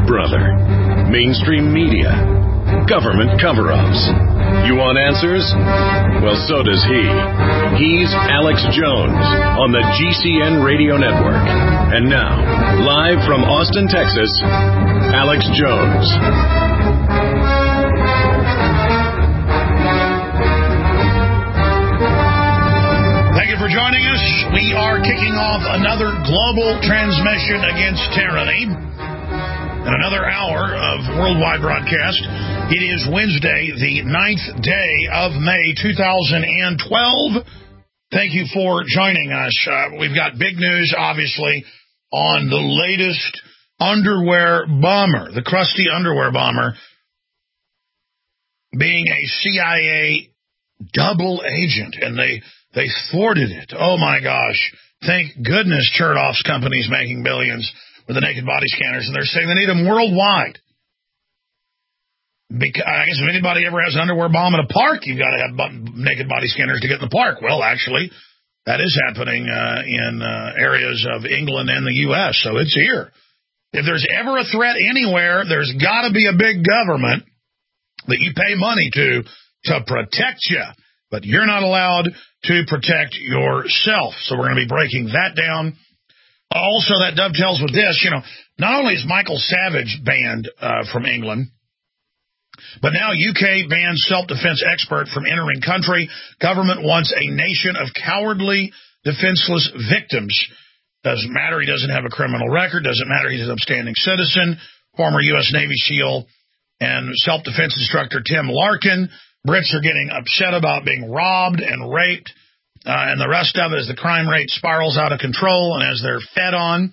brother. Mainstream media. Government cover-ups. You want answers? Well, so does he. He's Alex Jones on the GCN Radio Network. And now, live from Austin, Texas, Alex Jones. Thank you for joining us. We are kicking off another global transmission against tyranny and another hour of worldwide broadcast. It is Wednesday, the 9th day of May, 2012. Thank you for joining us. We've got big news, obviously, on the latest underwear bomber, the crusty underwear bomber, being a CIA double agent, and they thwarted it. Oh, my gosh. Thank goodness Chertoff's company's making billions with the naked body scanners, and they're saying they need them worldwide. Because, I guess if anybody ever has an underwear bomb in a park, you've got to have naked body scanners to get in the park. Well, actually, that is happening in areas of England and the U.S., so it's here. If there's ever a threat anywhere, there's got to be a big government that you pay money to protect you. But you're not allowed to protect yourself. So we're going to be breaking that down. Also, that dovetails with this. You know, not only is Michael Savage banned from England, but now UK bans self-defense expert from entering country. Government wants a nation of cowardly, defenseless victims. Doesn't matter he doesn't have a criminal record. Doesn't matter he's an upstanding citizen. Former U.S. Navy SEAL and self-defense instructor Tim Larkin. Brits are getting upset about being robbed and raped, and the rest of it as the crime rate spirals out of control and as they're fed on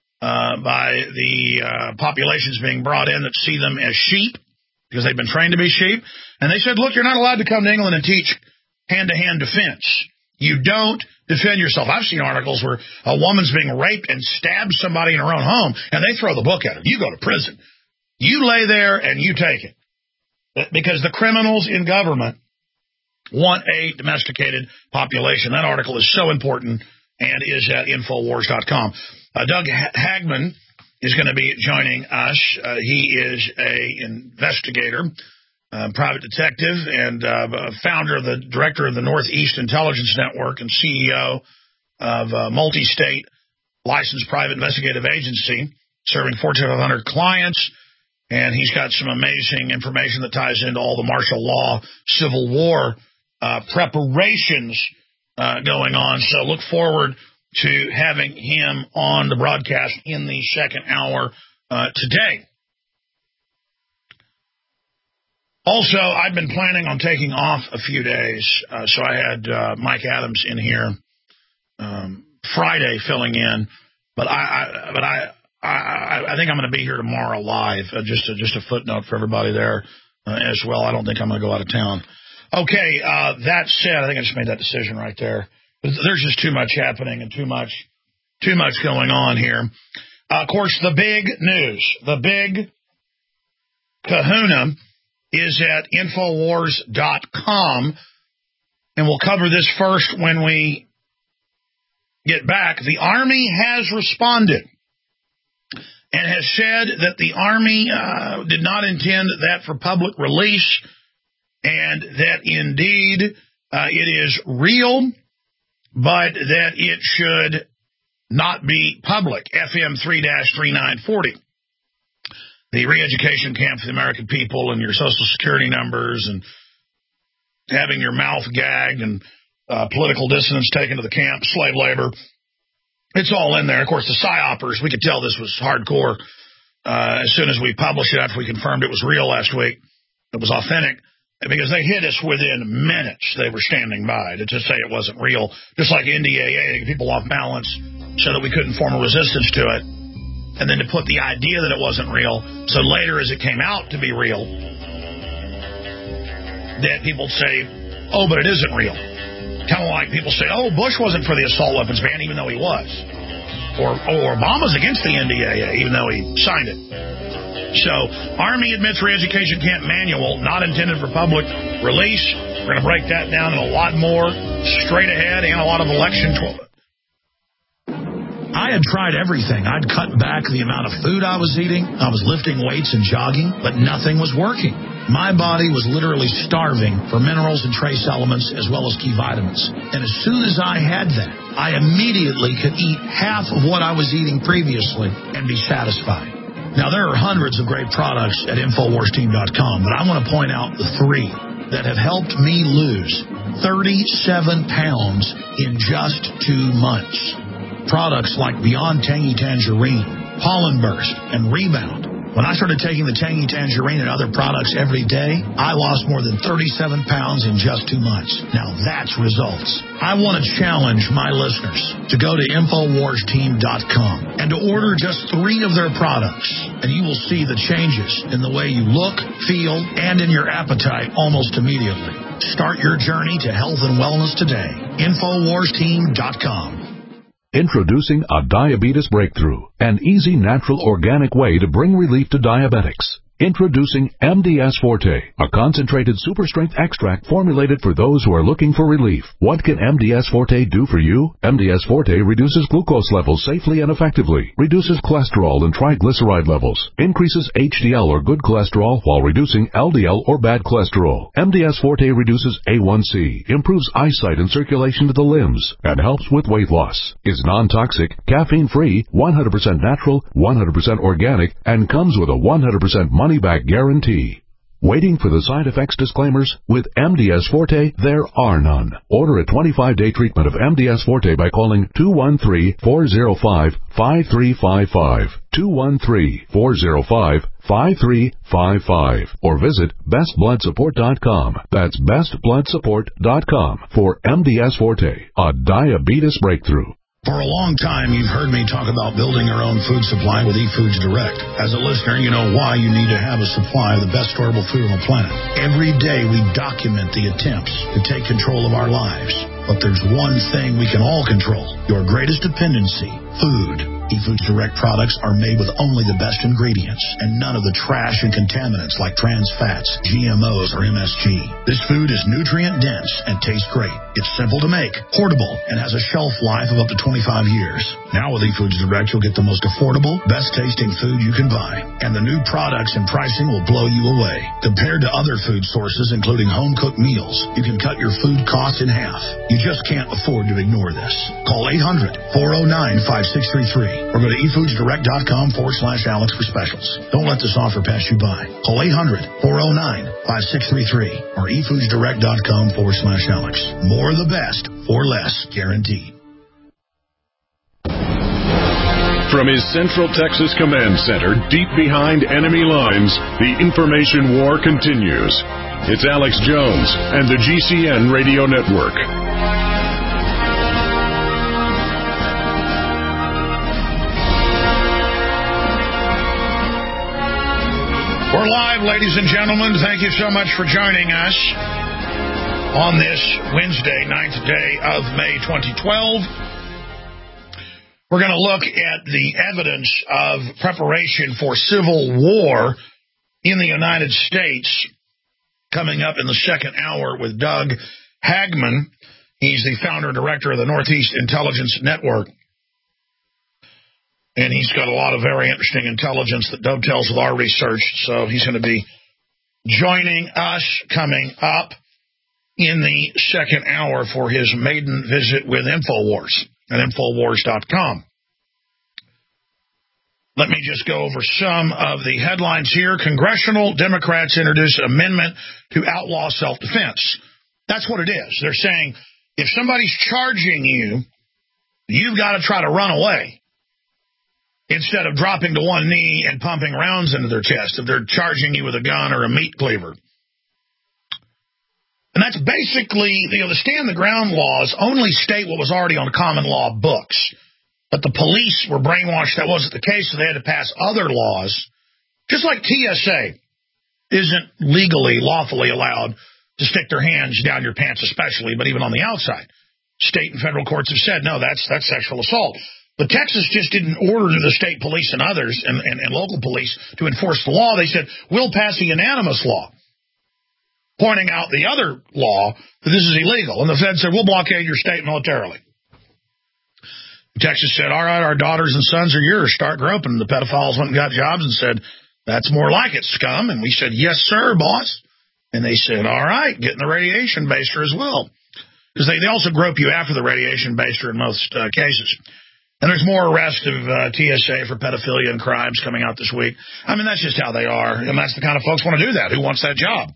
by the populations being brought in that see them as sheep because they've been trained to be sheep. And they said, look, you're not allowed to come to England and teach hand-to-hand defense. You don't defend yourself. I've seen articles where a woman's being raped and stabs somebody in her own home, and they throw the book at her. You go to prison. You lay there and you take it. Because the criminals in government want a domesticated population. That article is so important and is at Infowars.com. Doug Hagman is going to be joining us. He is an investigator, private detective, and director of the Northeast Intelligence Network and CEO of a multi-state licensed private investigative agency serving Fortune 500 clients. And he's got some amazing information that ties into all the martial law, Civil War preparations going on. So look forward to having him on the broadcast in the second hour today. Also, I've been planning on taking off a few days. So I had Mike Adams in here Friday filling in. But I think I'm going to be here tomorrow live. Just a footnote for everybody there as well. I don't think I'm going to go out of town. Okay, that said, I think I just made that decision right there. There's just too much happening and too much going on here. Of course, the big news, the big kahuna is at Infowars.com, and we'll cover this first when we get back. The Army has responded and has said that the Army did not intend that for public release and that indeed it is real, but that it should not be public. FM 3-3940. The re-education camp for the American people and your Social Security numbers and having your mouth gagged and political dissidents taken to the camp, slave labor. It's all in there. Of course, the PSYOPers, we could tell this was hardcore as soon as we published it after we confirmed it was real last week. It was authentic because they hit us within minutes. They were standing by to just say it wasn't real, just like NDAA to get people off balance so that we couldn't form a resistance to it, and then to put the idea that it wasn't real so later as it came out to be real, that people say, oh, but it isn't real. Kind of like people say, oh, Bush wasn't for the assault weapons ban, even though he was. Or Obama's against the NDAA, even though he signed it. So, Army admits re-education camp manual, not intended for public release. We're going to break that down and a lot more straight ahead and a lot of election. I had tried everything. I'd cut back the amount of food I was eating. I was lifting weights and jogging, but nothing was working. My body was literally starving for minerals and trace elements as well as key vitamins. And as soon as I had that, I immediately could eat half of what I was eating previously and be satisfied. Now, there are hundreds of great products at InfoWarsTeam.com, but I want to point out the 3 that have helped me lose 37 pounds in just 2 months. Products like Beyond Tangy Tangerine, Pollen Burst, and Rebound. When I started taking the Tangy Tangerine and other products every day, I lost more than 37 pounds in just 2 months. Now that's results. I want to challenge my listeners to go to InfoWarsTeam.com and to order just 3 of their products, and you will see the changes in the way you look, feel, and in your appetite almost immediately. Start your journey to health and wellness today. InfoWarsTeam.com. Introducing a diabetes breakthrough, an easy, natural, organic way to bring relief to diabetics. Introducing MDS Forte, a concentrated super-strength extract formulated for those who are looking for relief. What can MDS Forte do for you? MDS Forte reduces glucose levels safely and effectively, reduces cholesterol and triglyceride levels, increases HDL or good cholesterol while reducing LDL or bad cholesterol. MDS Forte reduces A1C, improves eyesight and circulation to the limbs, and helps with weight loss. Is non-toxic, caffeine-free, 100% natural, 100% organic, and comes with a 100% money-back guarantee. Waiting for the side effects disclaimers? With MDS Forte, there are none. Order a 25-day treatment of MDS Forte by calling 213-405-5355, 213-405-5355, or visit bestbloodsupport.com. That's bestbloodsupport.com for MDS Forte, a diabetes breakthrough. For a long time, you've heard me talk about building your own food supply with eFoods Direct. As a listener, you know why you need to have a supply of the best storable food on the planet. Every day, we document the attempts to take control of our lives. But there's one thing we can all control, your greatest dependency, food. eFoods Direct products are made with only the best ingredients and none of the trash and contaminants like trans fats, GMOs, or MSG. This food is nutrient-dense and tastes great. It's simple to make, portable, and has a shelf life of up to 25 years. Now with eFoods Direct, you'll get the most affordable, best-tasting food you can buy. And the new products and pricing will blow you away. Compared to other food sources, including home-cooked meals, you can cut your food costs in half. You just can't afford to ignore this. Call 800-409-5633 or go to eFoodsDirect.com/Alex for specials. Don't let this offer pass you by. Call 800-409-5633 or eFoodsDirect.com/Alex. More of the best for less, guaranteed. From his Central Texas Command Center, deep behind enemy lines, the information war continues. It's Alex Jones and the GCN Radio Network. We're live, ladies and gentlemen. Thank you so much for joining us on this Wednesday, 9th day of May 2012. We're going to look at the evidence of preparation for civil war in the United States coming up in the second hour with Doug Hagman. He's the founder and director of the Northeast Intelligence Network. And he's got a lot of very interesting intelligence that dovetails with our research. So he's going to be joining us coming up in the second hour for his maiden visit with InfoWars at Infowars.com. Let me just go over some of the headlines here. Congressional Democrats introduce amendment to outlaw self-defense. That's what it is. They're saying if somebody's charging you, you've got to try to run away instead of dropping to one knee and pumping rounds into their chest if they're charging you with a gun or a meat cleaver. And that's basically, the stand-the-ground laws only state what was already on common law books. But the police were brainwashed that wasn't the case, so they had to pass other laws. Just like TSA isn't legally, lawfully allowed to stick their hands down your pants especially, but even on the outside. State and federal courts have said, no, that's sexual assault. But Texas just didn't order the state police and others and local police to enforce the law. They said, we'll pass a unanimous law, pointing out the other law that this is illegal. And the Fed said, we'll blockade your state militarily. Texas said, all right, our daughters and sons are yours. Start groping. The pedophiles went and got jobs and said, that's more like it, scum. And we said, yes, sir, boss. And they said, all right, get in the radiation baster as well. Because they also grope you after the radiation baster in most cases. And there's more arrests of TSA for pedophilia and crimes coming out this week. I mean, that's just how they are. And that's the kind of folks want to do that. Who wants that job?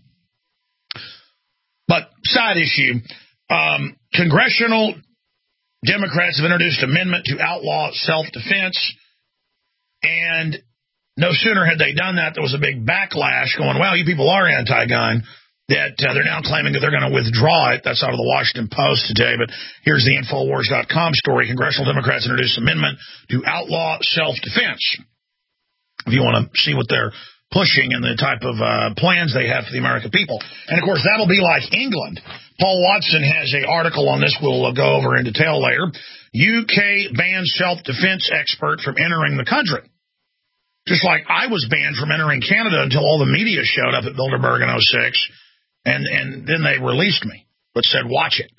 But side issue, congressional Democrats have introduced an amendment to outlaw self-defense. And no sooner had they done that, there was a big backlash going, well, you people are anti-gun. That they're now claiming that they're going to withdraw it. That's out of the Washington Post today. But here's the Infowars.com story. Congressional Democrats introduced an amendment to outlaw self-defense. If you want to see what they're pushing and the type of plans they have for the American people. And, of course, that'll be like England. Paul Watson has an article on this we'll go over in detail later. UK bans self-defense expert from entering the country. Just like I was banned from entering Canada until all the media showed up at Bilderberg in 2006. And then they released me, but said, watch it.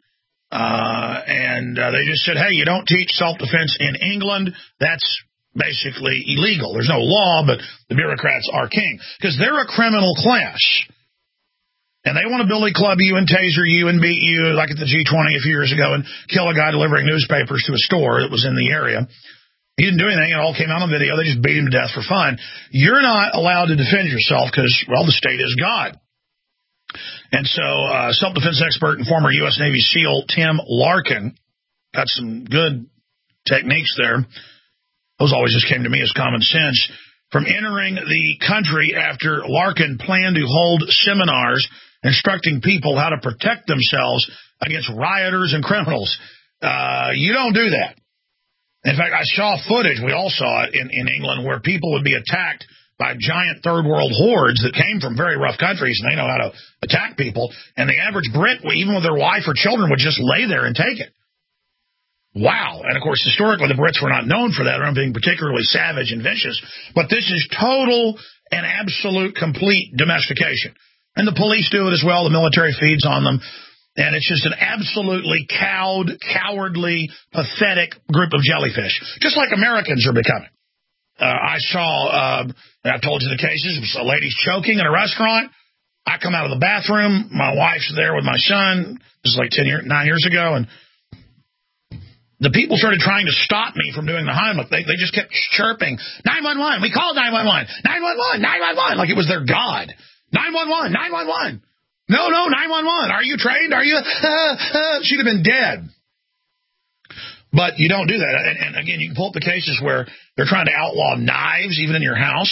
They just said, hey, you don't teach self-defense in England. That's basically illegal. There's no law, but the bureaucrats are king. Because they're a criminal class. And they want to billy club you and taser you and beat you like at the G20 a few years ago and kill a guy delivering newspapers to a store that was in the area. He didn't do anything. It all came out on video. They just beat him to death for fun. You're not allowed to defend yourself because, well, the state is God. And so self-defense expert and former U.S. Navy SEAL Tim Larkin got some good techniques there. Those always just came to me as common sense. From entering the country after Larkin planned to hold seminars instructing people how to protect themselves against rioters and criminals. You don't do that. In fact, I saw footage, we all saw it in England, where people would be attacked by giant third world hordes that came from very rough countries, and they know how to attack people. And the average Brit, even with their wife or children, would just lay there and take it. Wow. And, of course, historically, the Brits were not known for that, or being particularly savage and vicious. But this is total and absolute complete domestication. And the police do it as well. The military feeds on them. And it's just an absolutely cowed, cowardly, pathetic group of jellyfish, just like Americans are becoming. I saw, I told you the cases, a lady's choking in a restaurant. I come out of the bathroom. My wife's there with my son. This is like 9 years ago. And the people started trying to stop me from doing the Heimlich. They just kept chirping, 911, we called 911, 911, 911, like it was their God. 911, 911. No, 911. Are you trained? Are you? She'd have been dead. But you don't do that. And again, you can pull up the cases where they're trying to outlaw knives even in your house.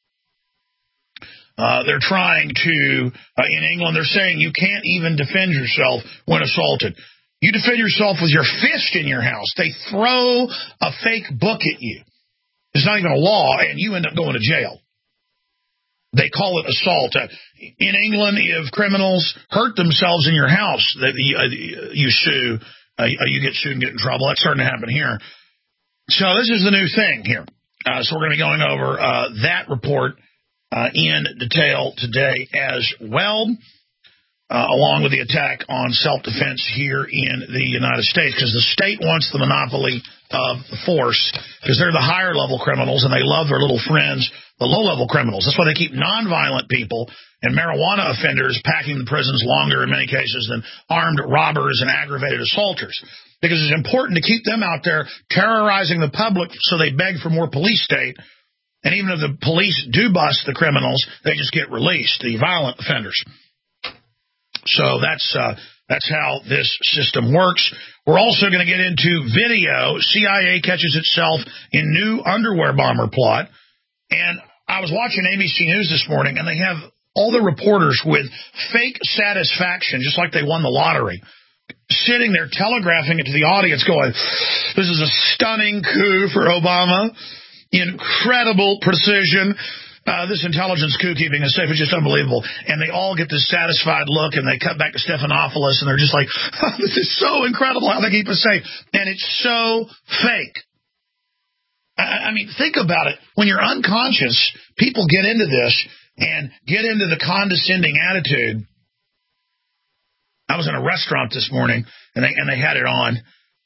They're trying to, in England, they're saying you can't even defend yourself when assaulted. You defend yourself with your fist in your house. They throw a fake book at you. It's not even a law, and you end up going to jail. They call it assault. In England, if criminals hurt themselves in your house, that you sue. You get sued and get in trouble. That's starting to happen here. So this is the new thing here. So we're going to be going over that report in detail today as well, along with the attack on self-defense here in the United States, because the state wants the monopoly of force, because they're the higher-level criminals, and they love their little friends, the low-level criminals. That's why they keep nonviolent people and marijuana offenders packing the prisons longer in many cases than armed robbers and aggravated assaulters, because it's important to keep them out there terrorizing the public so they beg for more police state. And even if the police do bust the criminals, they just get released, the violent offenders. So that's how this system works. We're also going to get into video. CIA catches itself in new underwear bomber plot. And I was watching ABC News this morning, and they have all the reporters with fake satisfaction, just like they won the lottery, sitting there telegraphing it to the audience going, this is a stunning coup for Obama, incredible precision. This intelligence coup keeping us safe is just unbelievable. And they all get this satisfied look, and they cut back to Stephanopoulos, and they're just like, oh, this is so incredible how they keep us safe. And it's so fake. I mean, think about it. When you're unconscious, people get into this and get into the condescending attitude. I was in a restaurant this morning, and they had it on.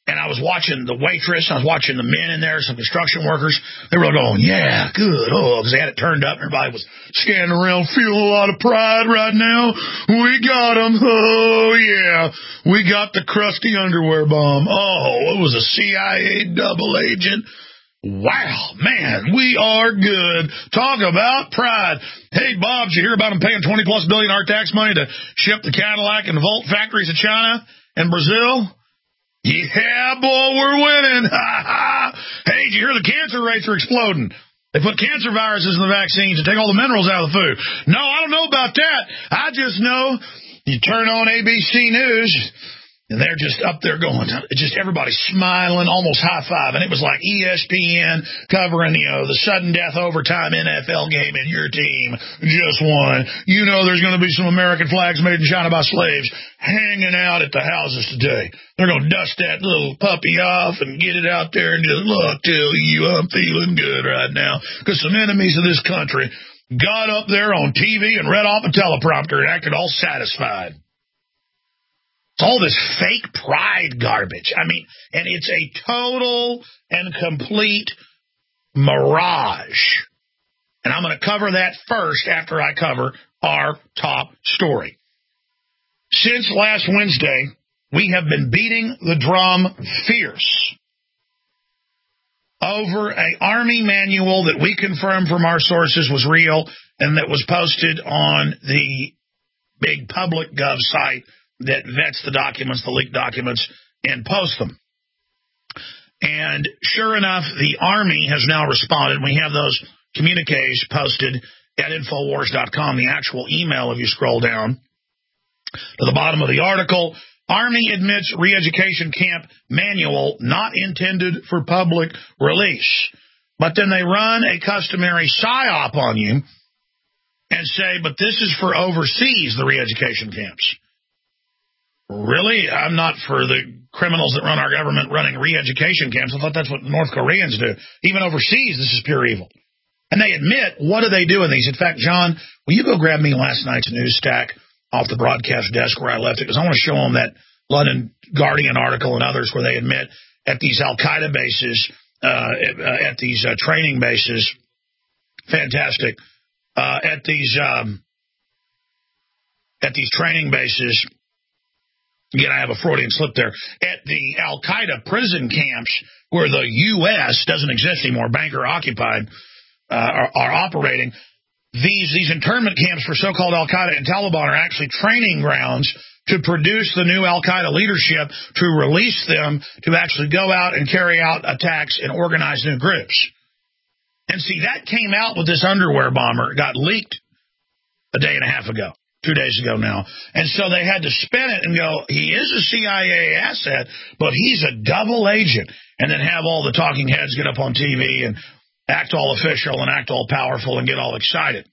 And I was watching the waitress. I was watching the men in there, some construction workers. They were going, yeah, good. Oh, because they had it turned up. And everybody was standing around feeling a lot of pride right now. We got them. Oh, yeah. We got the crusty underwear bomb. Oh, it was a CIA double agent. Wow, man, we are good. Talk about pride. Hey, Bob, did you hear about them paying $20+ billion our tax money to ship the Cadillac and Volt factories to China and Brazil? Yeah, boy, we're winning. Hey, did you hear the cancer rates are exploding? They put cancer viruses in the vaccines and take all the minerals out of the food. No, I don't know about that. I just know you turn on ABC News, and they're just up there going, just everybody smiling, almost high-five. And it was like ESPN covering, the sudden death overtime NFL game, and your team just won. You know there's going to be some American flags made in China by slaves hanging out at the houses today. They're going to dust that little puppy off and get it out there and just, look, tell you I'm feeling good right now. Because some enemies of this country got up there on TV and read off a teleprompter and acted all satisfied. It's all this fake pride garbage. I mean, and it's a total and complete mirage. And I'm going to cover that first after I cover our top story. Since last Wednesday, we have been beating the drum fierce over an Army manual that we confirmed from our sources was real and that was posted on the big public gov site that vets the documents, the leaked documents, and posts them. And sure enough, the Army has now responded. We have those communiques posted at Infowars.com, the actual email if you scroll down to the bottom of the article. Army admits re-education camp manual not intended for public release. But then they run a customary PSYOP on you and say, but this is for overseas, the re-education camps. Really? I'm not for the criminals that run our government running re-education camps. I thought that's what North Koreans do. Even overseas, this is pure evil. And they admit, what do they do in these? In fact, John, will you go grab me last night's news stack off the broadcast desk where I left it? Because I want to show them that London Guardian article and others where they admit at these Al-Qaeda bases, at these training bases, fantastic, at these training bases, again, I have a Freudian slip there, at the Al-Qaeda prison camps where the U.S. doesn't exist anymore, banker occupied, are operating. These internment camps for so-called Al-Qaeda and Taliban are actually training grounds to produce the new Al-Qaeda leadership, to release them to actually go out and carry out attacks and organize new groups. And see, that came out with this underwear bomber. It got leaked a day and a half ago, 2 days ago now. And so they had to spin it and go, he is a CIA asset, but he's a double agent. And then have all the talking heads get up on TV and act all official and act all powerful and get all excited.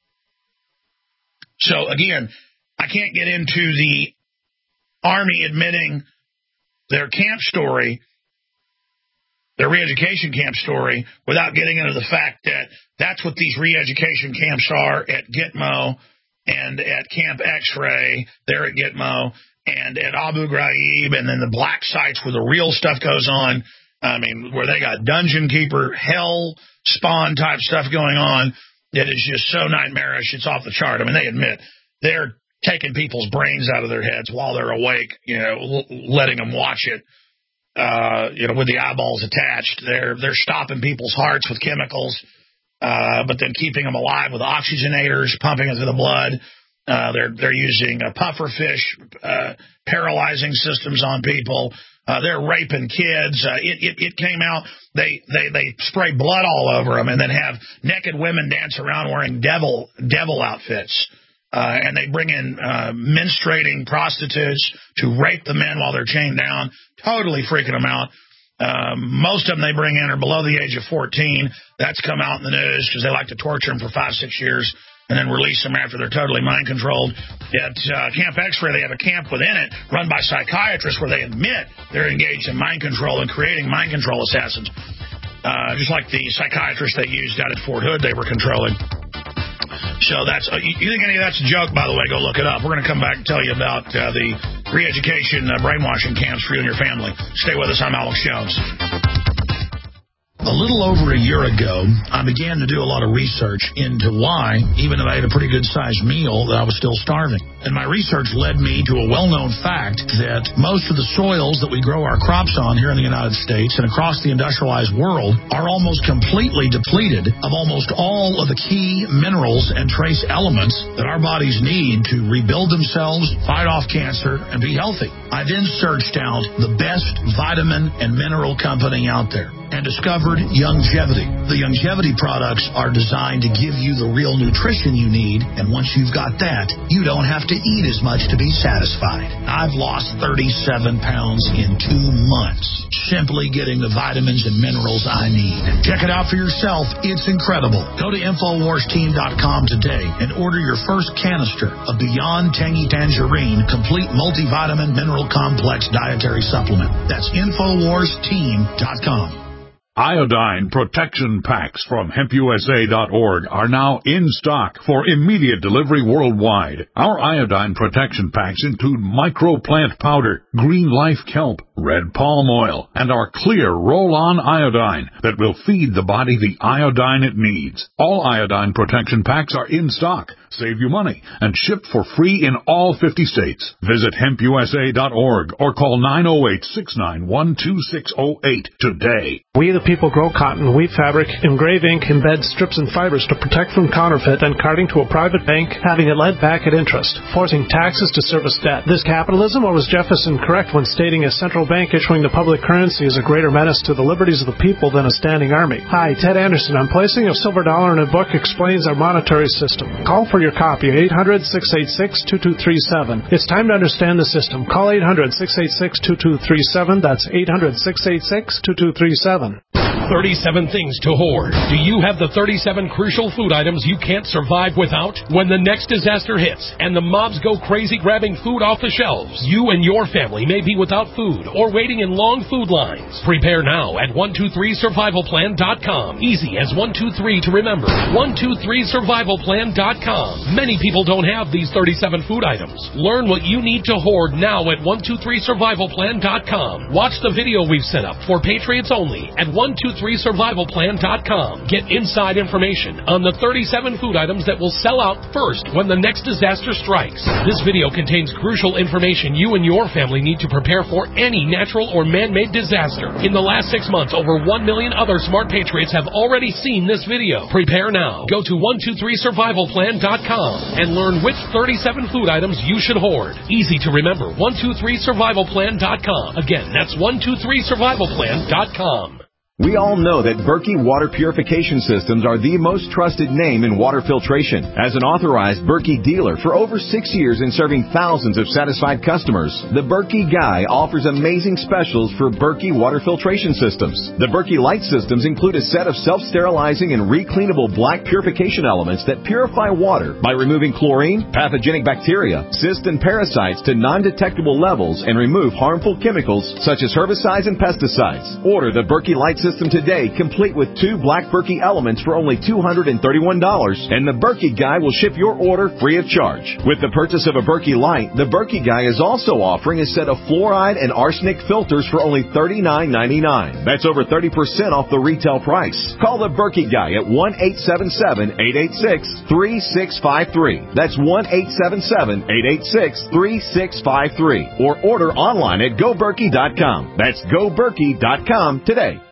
So, again, I can't get into the Army admitting their camp story, their re-education camp story, without getting into the fact that that's what these re-education camps are at Gitmo and at Camp X-Ray, there at Gitmo, and at Abu Ghraib, and then the black sites where the real stuff goes on. I mean, where they got Dungeon Keeper, hell spawn type stuff going on that is just so nightmarish, it's off the chart. I mean, they admit they're taking people's brains out of their heads while they're awake, letting them watch it, with the eyeballs attached. They're stopping people's hearts with chemicals, but then keeping them alive with oxygenators, pumping it through the blood. They're using puffer fish, paralyzing systems on people. They're raping kids. It came out. They spray blood all over them and then have naked women dance around wearing devil outfits. And they bring in menstruating prostitutes to rape the men while they're chained down, totally freaking them out. Most of them they bring in are below the age of 14. That's come out in the news because they like to torture them for 5-6 years and then release them after they're totally mind-controlled. At Camp X-Ray, they have a camp within it run by psychiatrists where they admit they're engaged in mind control and creating mind control assassins, just like the psychiatrists they used out at Fort Hood they were controlling. So that's you think any of that's a joke, by the way, go look it up. We're going to come back and tell you about the re-education brainwashing camps for you and your family. Stay with us. I'm Alex Jones. A little over a year ago, I began to do a lot of research into why, even if I ate a pretty good-sized meal, that I was still starving. And my research led me to a well-known fact that most of the soils that we grow our crops on here in the United States and across the industrialized world are almost completely depleted of almost all of the key minerals and trace elements that our bodies need to rebuild themselves, fight off cancer, and be healthy. I then searched out the best vitamin and mineral company out there and discovered Youngevity. The Youngevity products are designed to give you the real nutrition you need, and once you've got that, you don't have to eat as much to be satisfied. I've lost 37 pounds in 2 months, simply getting the vitamins and minerals I need. Check it out for yourself. It's incredible. Go to InfoWarsTeam.com today and order your first canister of Beyond Tangy Tangerine Complete Multivitamin Mineral Complex Dietary Supplement. That's InfoWarsTeam.com. Iodine protection packs from HempUSA.org are now in stock for immediate delivery worldwide. Our iodine protection packs include microplant powder, green life kelp, red palm oil, and our clear roll-on iodine that will feed the body the iodine it needs. All iodine protection packs are in stock, save you money, and shipped for free in all 50 states. Visit HempUSA.org or call 908-691-2608 today. We the people grow cotton, weave fabric, engrave ink, embed strips and fibers to protect from counterfeit, then carting to a private bank, having it lent back at interest, forcing taxes to service debt. This capitalism, or was Jefferson correct when stating a central bank issuing the public currency is a greater menace to the liberties of the people than a standing army? Hi, Ted Anderson. I'm placing a silver dollar in a book explains our monetary system. Call for your copy, 800-686-2237. It's time to understand the system. Call 800-686-2237. That's 800-686-2237. 37 things to hoard. Do you have the 37 crucial food items you can't survive without? When the next disaster hits and the mobs go crazy grabbing food off the shelves, you and your family may be without food or waiting in long food lines. Prepare now at 123survivalplan.com. Easy as 123 to remember. 123survivalplan.com. Many people don't have these 37 food items. Learn what you need to hoard now at 123survivalplan.com. Watch the video we've set up for Patriots only at 123survivalplan.com. Get inside information on the 37 food items that will sell out first when the next disaster strikes. This video contains crucial information you and your family need to prepare for any natural or man-made disaster. In the last 6 months, over 1 million other smart patriots have already seen this video. Prepare now. Go to 123survivalplan.com and learn which 37 food items you should hoard. Easy to remember. 123survivalplan.com. Again, that's 123survivalplan.com. We all know that Berkey Water Purification Systems are the most trusted name in water filtration. As an authorized Berkey dealer for over 6 years and serving thousands of satisfied customers, the Berkey Guy offers amazing specials for Berkey Water Filtration Systems. The Berkey Light Systems include a set of self-sterilizing and recleanable black purification elements that purify water by removing chlorine, pathogenic bacteria, cysts, and parasites to non-detectable levels and remove harmful chemicals such as herbicides and pesticides. Order the Berkey Light System today, complete with 2 black Berkey elements for only $231, and the Berkey Guy will ship your order free of charge. With the purchase of a Berkey Light, the Berkey Guy is also offering a set of fluoride and arsenic filters for only $39.99. That's over 30% off the retail price. Call the Berkey Guy at 1-877-886-3653. That's 1-877-886-3653. Or order online at GoBerkey.com. That's GoBerkey.com today.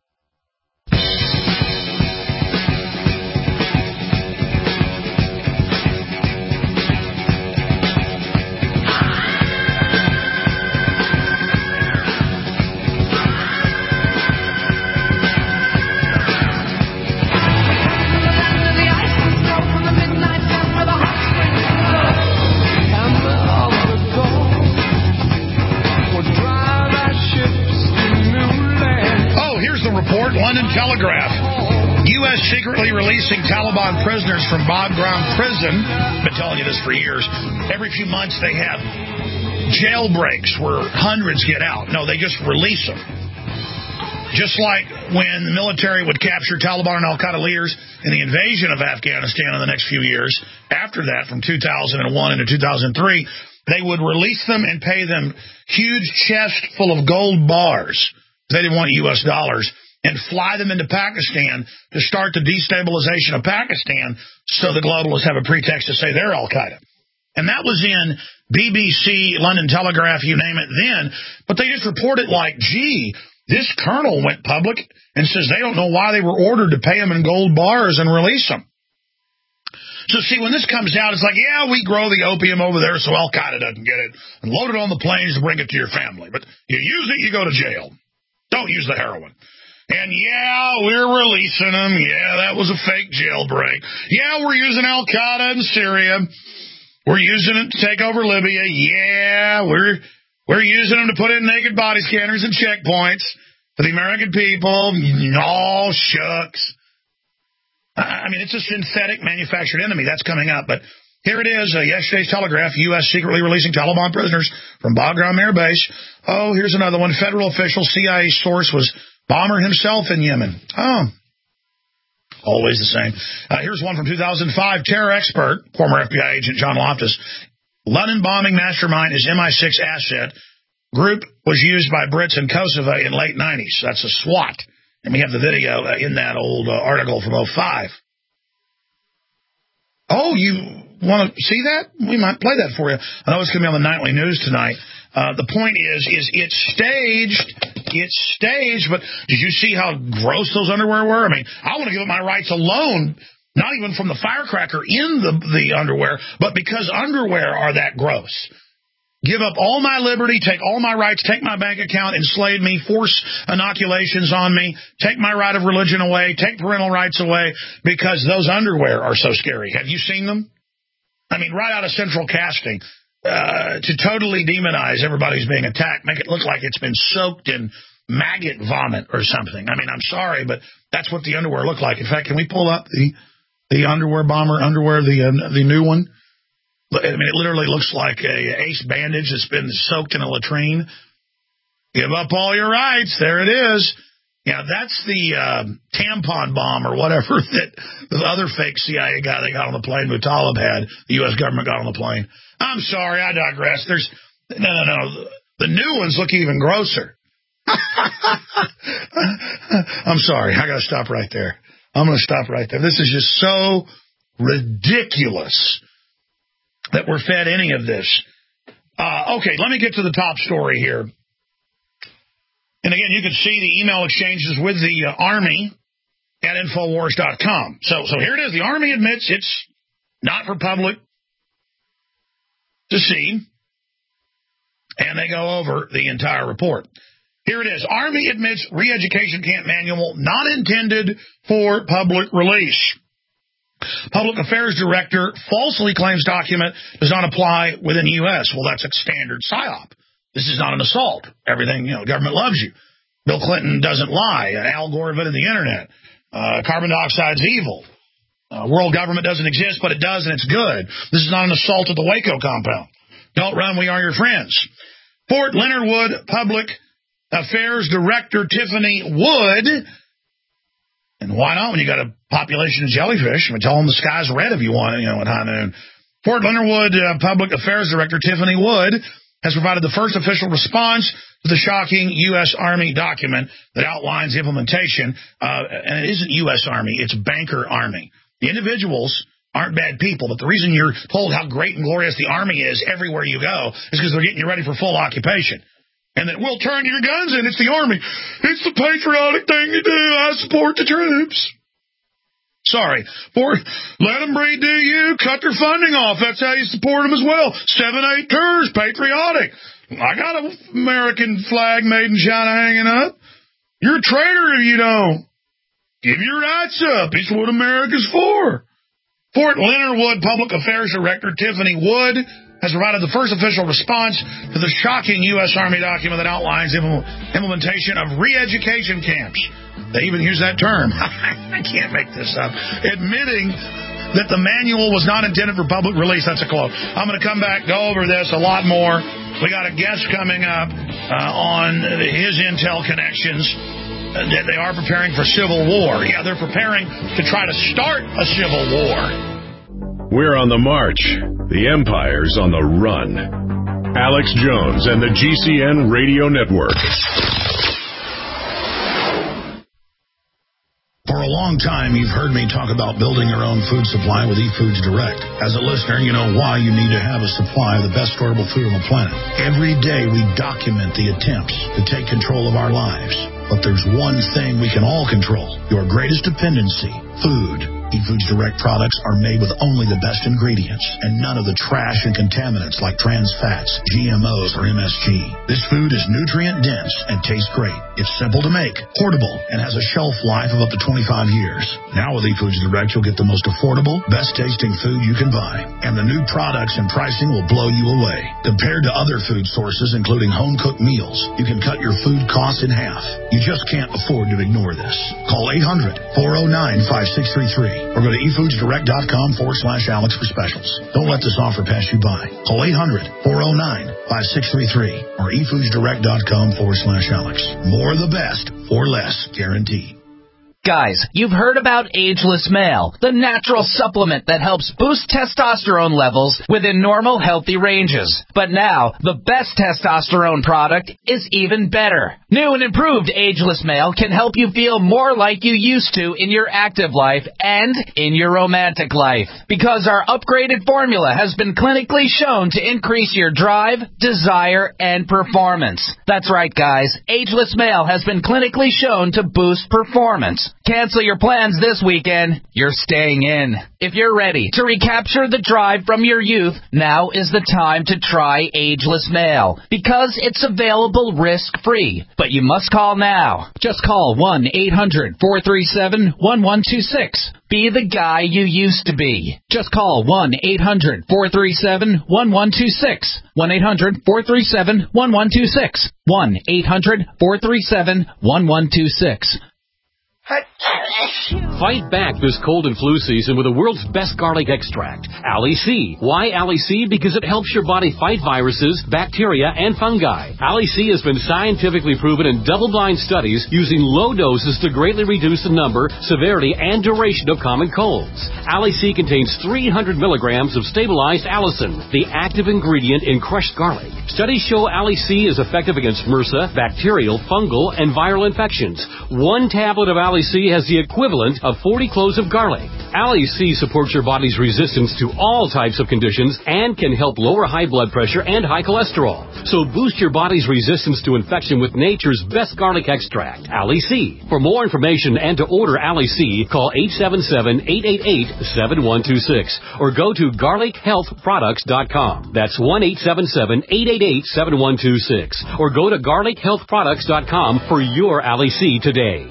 Secretly releasing Taliban prisoners from Bagram prison. Been telling you this for years. Every few months they have jailbreaks where hundreds get out. No, they just release them. Just like when the military would capture Taliban and al-Qaeda leaders in the invasion of Afghanistan in the next few years. After that, from 2001 into 2003, they would release them and pay them huge chests full of gold bars. They didn't want U.S. dollars. And fly them into Pakistan to start the destabilization of Pakistan so the globalists have a pretext to say they're al-Qaeda. And that was in BBC, London Telegraph, you name it then. But they just report it like, gee, this colonel went public and says they don't know why they were ordered to pay them in gold bars and release them. So, see, when this comes out, it's like, yeah, we grow the opium over there so al-Qaeda doesn't get it, and load it on the planes to bring it to your family. But you use it, you go to jail. Don't use the heroin. And, yeah, we're releasing them. Yeah, that was a fake jailbreak. Yeah, we're using al-Qaeda in Syria. We're using it to take over Libya. Yeah, we're using them to put in naked body scanners and checkpoints for the American people. Oh, shucks. I mean, it's a synthetic manufactured enemy. That's coming up. But here it is, yesterday's Telegraph, U.S. secretly releasing Taliban prisoners from Bagram Air Base. Oh, here's another one. Federal official, CIA source was bomber himself in Yemen. Oh, always the same. Here's one from 2005. Terror expert, former FBI agent John Loftus. London bombing mastermind is MI6 asset. Group was used by Brits in Kosovo in late 90s. That's a SWAT. And we have the video in that old article from 2005. Oh, you want to see that? We might play that for you. I know it's going to be on the nightly news tonight. The point is it's staged. It's staged, but did you see how gross those underwear were? I mean, I want to give up my rights alone, not even from the firecracker in the underwear, but because underwear are that gross. Give up all my liberty, take all my rights, take my bank account, enslave me, force inoculations on me, take my right of religion away, take parental rights away, because those underwear are so scary. Have you seen them? I mean, right out of Central Casting, to totally demonize everybody who's being attacked, make it look like it's been soaked in maggot vomit or something. I mean, I'm sorry, but that's what the underwear look like. In fact, can we pull up the underwear bomber underwear, the new one? I mean, it literally looks like a ace bandage that's been soaked in a latrine. Give up all your rights. There it is. Yeah, that's the tampon bomb or whatever that the other fake CIA guy that got on the plane Mutalib had, the U.S. government got on the plane. I'm sorry, I digress. No. The new ones look even grosser. I'm sorry. I got to stop right there. I'm going to stop right there. This is just so ridiculous that we're fed any of this. Okay, let me get to the top story here. And again, you can see the email exchanges with the Army at Infowars.com. So here it is. The Army admits it's not for public to see. And they go over the entire report. Here it is. Army admits re-education camp manual not intended for public release. Public Affairs Director falsely claims document does not apply within the U.S. Well, that's a standard PSYOP. This is not an assault. Everything, government loves you. Bill Clinton doesn't lie. Al Gore invented the Internet. Carbon dioxide's evil. World government doesn't exist, but it does, and it's good. This is not an assault at the Waco compound. Don't run, we are your friends. Fort Leonard Wood Public Affairs Director Tiffany Wood. And why not when you got a population of jellyfish? I mean, tell them the sky's red if you want, at high noon. Fort Leonard Wood Public Affairs Director Tiffany Wood has provided the first official response to the shocking U.S. Army document that outlines the implementation. And it isn't U.S. Army, it's Banker Army. The individuals aren't bad people, but the reason you're told how great and glorious the Army is everywhere you go is because they're getting you ready for full occupation. And then, we'll turn your guns in. It's the Army. It's the patriotic thing to do. I support the troops. Sorry. Let them breed, do you? Cut their funding off. That's how you support them as well. 7-8 tours, patriotic. I got an American flag made in China hanging up. You're a traitor if you don't. Give your rights up. It's what America's for. Fort Leonard Wood Public Affairs Director Tiffany Wood has provided the first official response to the shocking U.S. Army document that outlines implementation of re-education camps. They even use that term. I can't make this up. Admitting that the manual was not intended for public release. That's a quote. I'm going to come back, go over this a lot more. We got a guest coming up on his intel connections. That they are preparing for civil war. Yeah, they're preparing to try to start a civil war. We're on the march. The empire's on the run. Alex Jones and the GCN Radio Network. For a long time, you've heard me talk about building your own food supply with eFoods Direct. As a listener, you know why you need to have a supply of the best storable food on the planet. Every day, we document the attempts to take control of our lives. But there's one thing we can all control, your greatest dependency, food. eFoods Direct products are made with only the best ingredients and none of the trash and contaminants like trans fats, GMOs, or MSG. This food is nutrient-dense and tastes great. It's simple to make, portable, and has a shelf life of up to 25 years. Now with eFoods Direct, you'll get the most affordable, best-tasting food you can buy. And the new products and pricing will blow you away. Compared to other food sources, including home-cooked meals, you can cut your food costs in half. You just can't afford to ignore this. Call 800-409-5633 or go to efoodsdirect.com/Alex for specials. Don't let this offer pass you by. Call 800-409-5633 or efoodsdirect.com/Alex. More of the best for less, guaranteed. Guys, you've heard about Ageless Male, the natural supplement that helps boost testosterone levels within normal, healthy ranges. But now, the best testosterone product is even better. New and improved Ageless Male can help you feel more like you used to in your active life and in your romantic life. Because our upgraded formula has been clinically shown to increase your drive, desire, and performance. That's right, guys. Ageless Male has been clinically shown to boost performance. Cancel your plans this weekend. You're staying in. If you're ready to recapture the drive from your youth, now is the time to try Ageless Male because it's available risk-free. But you must call now. Just call 1-800-437-1126. Be the guy you used to be. Just call 1-800-437-1126. 1-800-437-1126. 1-800-437-1126. Fight back this cold and flu season with the world's best garlic extract, Ali C. Why Ali C? Because it helps your body fight viruses, bacteria, and fungi. Ali C has been scientifically proven in double-blind studies using low doses to greatly reduce the number, severity, and duration of common colds. Ali C contains 300 milligrams of stabilized allicin, the active ingredient in crushed garlic. Studies show Ali C is effective against MRSA, bacterial, fungal, and viral infections. One tablet of Ali C has the equivalent of 40 cloves of garlic. Ali C supports your body's resistance to all types of conditions and can help lower high blood pressure and high cholesterol. So boost your body's resistance to infection with nature's best garlic extract, Ali C. For more information and to order Ali C, call 877-888-7126 or go to garlichealthproducts.com. That's 1-877-888-7126 or go to garlichealthproducts.com for your Ali C today.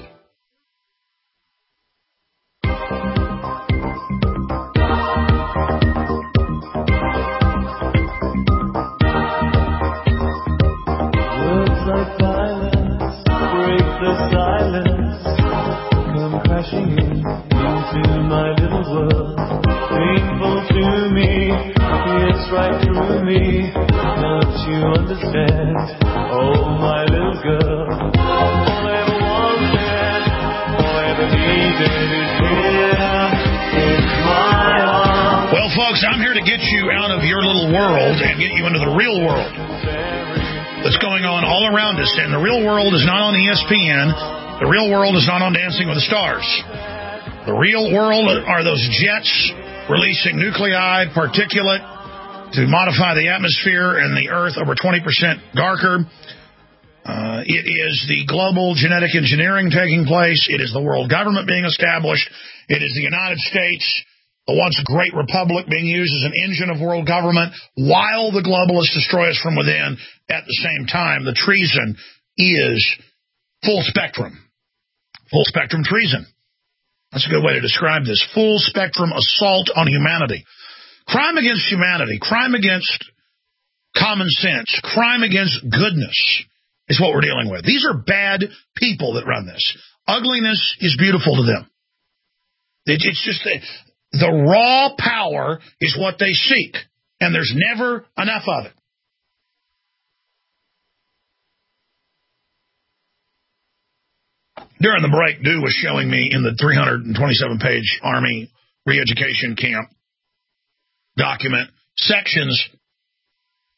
My little world, painful to me, it's right through me. Don't you understand? Oh, my little girl, all I ever wanted, all I ever needed is here in my arms. Well, folks, I'm here to get you out of your little world and get you into the real world that's going on all around us. And the real world is not on ESPN. The real world is not on Dancing with the Stars. The real world are those jets releasing nuclei, particulate to modify the atmosphere and the Earth over 20% darker. It is the global genetic engineering taking place. It is the world government being established. It is the United States, the once great republic, being used as an engine of world government while the globalists destroy us from within. At the same time, the treason is full spectrum. Full spectrum treason. That's a good way to describe this. Full spectrum assault on humanity. Crime against humanity. Crime against common sense. Crime against goodness is what we're dealing with. These are bad people that run this. Ugliness is beautiful to them. It's just the raw power is what they seek, and there's never enough of it. During the break, Dew was showing me in the 327-page Army re-education camp document sections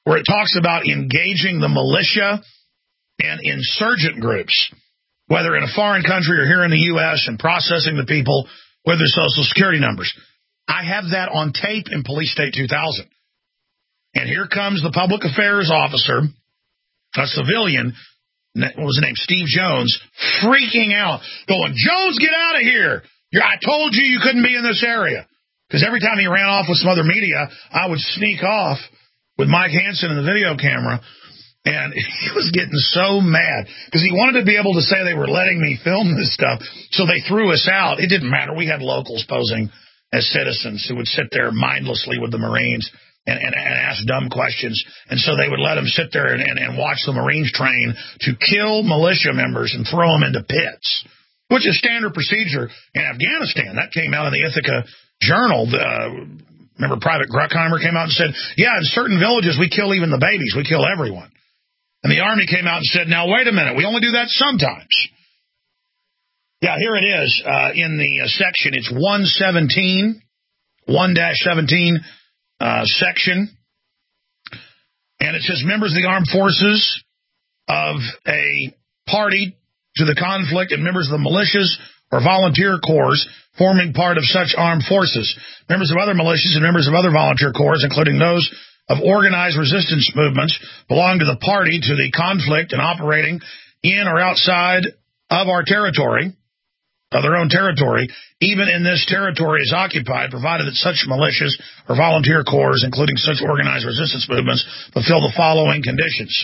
where it talks about engaging the militia and insurgent groups, whether in a foreign country or here in the U.S., and processing the people with their Social Security numbers. I have that on tape in Police State 2000. And here comes the public affairs officer, a civilian, what was his name, Steve Jones, freaking out, going, Jones, get out of here. I told you couldn't be in this area. Because every time he ran off with some other media, I would sneak off with Mike Hansen in the video camera. And he was getting so mad because he wanted to be able to say they were letting me film this stuff. So they threw us out. It didn't matter. We had locals posing as citizens who would sit there mindlessly with the Marines and ask dumb questions. And so they would let them sit there and watch the Marines train to kill militia members and throw them into pits, which is standard procedure in Afghanistan. That came out in the Ithaca Journal. Remember Private Bruckheimer came out and said, yeah, in certain villages we kill even the babies. We kill everyone. And the Army came out and said, now, wait a minute, we only do that sometimes. Yeah, here it is in the section. It's 117, 1-17 section. And it says members of the armed forces of a party to the conflict and members of the militias or volunteer corps forming part of such armed forces, members of other militias and members of other volunteer corps, including those of organized resistance movements, belong to the party to the conflict and operating in or outside of our territory, of their own territory, even in this territory is occupied, provided that such militias or volunteer corps, including such organized resistance movements, fulfill the following conditions.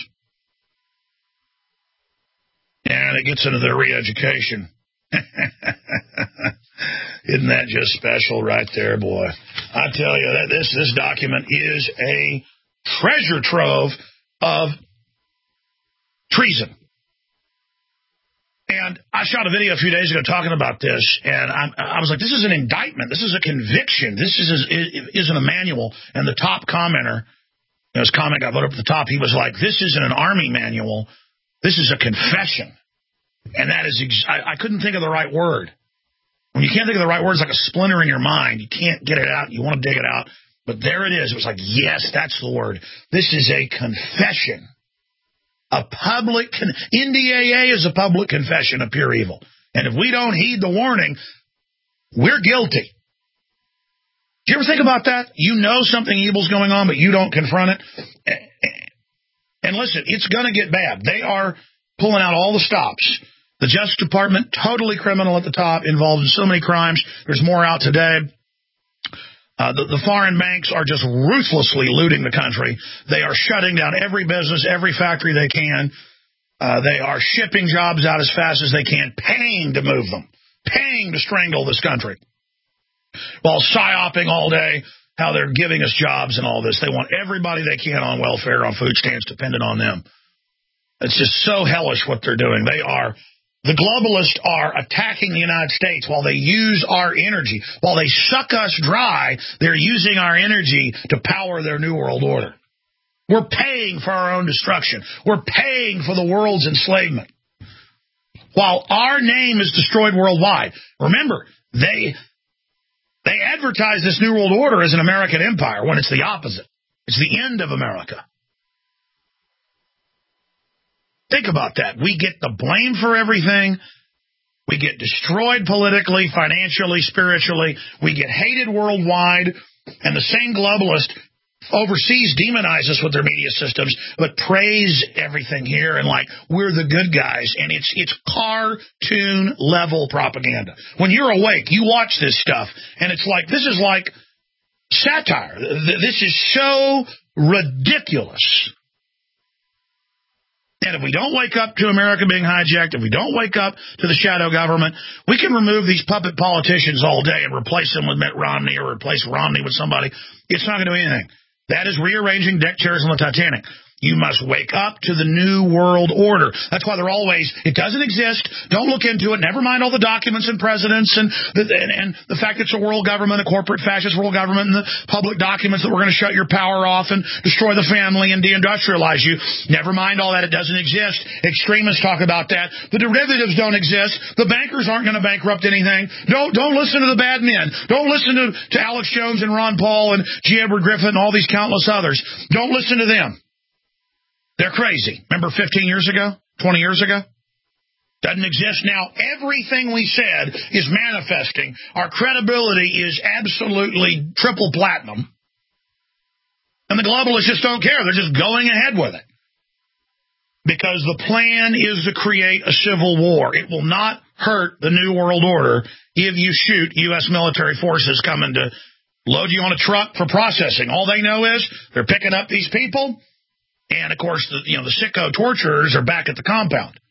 And it gets into their re-education. Isn't that just special right there, boy? I tell you, that this document is a treasure trove of treason. And I shot a video a few days ago talking about this, and I was like, this is an indictment. This is a conviction. This isn't a manual. And the top commenter, his comment got put up at the top, he was like, this isn't an army manual. This is a confession. And that is, I couldn't think of the right word. When you can't think of the right word, it's like a splinter in your mind. You can't get it out. You want to dig it out. But there it is. It was like, yes, that's the word. This is a confession. A public, NDAA is a public confession of pure evil. And if we don't heed the warning, we're guilty. Do you ever think about that? You know something evil's going on, but you don't confront it. And listen, it's going to get bad. They are pulling out all the stops. The Justice Department, totally criminal at the top, involved in so many crimes. There's more out today. The foreign banks are just ruthlessly looting the country. They are shutting down every business, every factory they can. They are shipping jobs out as fast as they can, paying to move them, paying to strangle this country, while psyoping all day how they're giving us jobs and all this. They want everybody they can on welfare, on food stamps, dependent on them. It's just so hellish what they're doing. The globalists are attacking the United States while they use our energy. While they suck us dry, they're using our energy to power their New World Order. We're paying for our own destruction. We're paying for the world's enslavement. While our name is destroyed worldwide. Remember, they advertise this New World Order as an American empire when it's the opposite. It's the end of America. Think about that. We get the blame for everything. We get destroyed politically, financially, spiritually. We get hated worldwide. And the same globalist overseas demonize us with their media systems, but praise everything here and like we're the good guys. And it's cartoon level propaganda. When you're awake, you watch this stuff, and it's like, this is like satire. This is so ridiculous. And if we don't wake up to America being hijacked, if we don't wake up to the shadow government, we can remove these puppet politicians all day and replace them with Mitt Romney or replace Romney with somebody. It's not going to do anything. That is rearranging deck chairs on the Titanic. You must wake up to the New World Order. That's why they're always, it doesn't exist. Don't look into it. Never mind all the documents and presidents and the fact it's a world government, a corporate fascist world government, and the public documents that we're going to shut your power off and destroy the family and deindustrialize you. Never mind all that. It doesn't exist. Extremists talk about that. The derivatives don't exist. The bankers aren't going to bankrupt anything. Don't listen to the bad men. Don't listen to Alex Jones and Ron Paul and G. Edward Griffin and all these countless others. Don't listen to them. They're crazy. Remember 15 years ago? 20 years ago? Doesn't exist now. Everything we said is manifesting. Our credibility is absolutely triple platinum. And the globalists just don't care. They're just going ahead with it. Because the plan is to create a civil war. It will not hurt the New World Order if you shoot U.S. military forces coming to load you on a truck for processing. All they know is they're picking up these people. And, of course, the sicko torturers are back at the compound.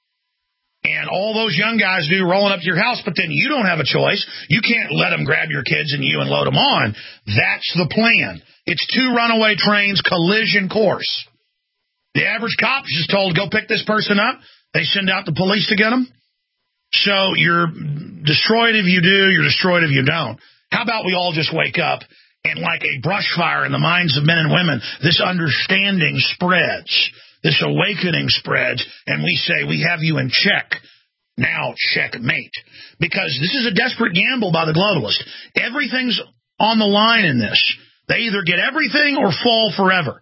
And all those young guys do rolling up to your house, but then you don't have a choice. You can't let them grab your kids and you and load them on. That's the plan. It's 2 runaway trains, collision course. The average cop is just told, go pick this person up. They send out the police to get them. So you're destroyed if you do, you're destroyed if you don't. How about we all just wake up and like a brush fire in the minds of men and women, this understanding spreads. This awakening spreads, and we say, we have you in check. Now, checkmate. Because this is a desperate gamble by the globalists. Everything's on the line in this. They either get everything or fall forever.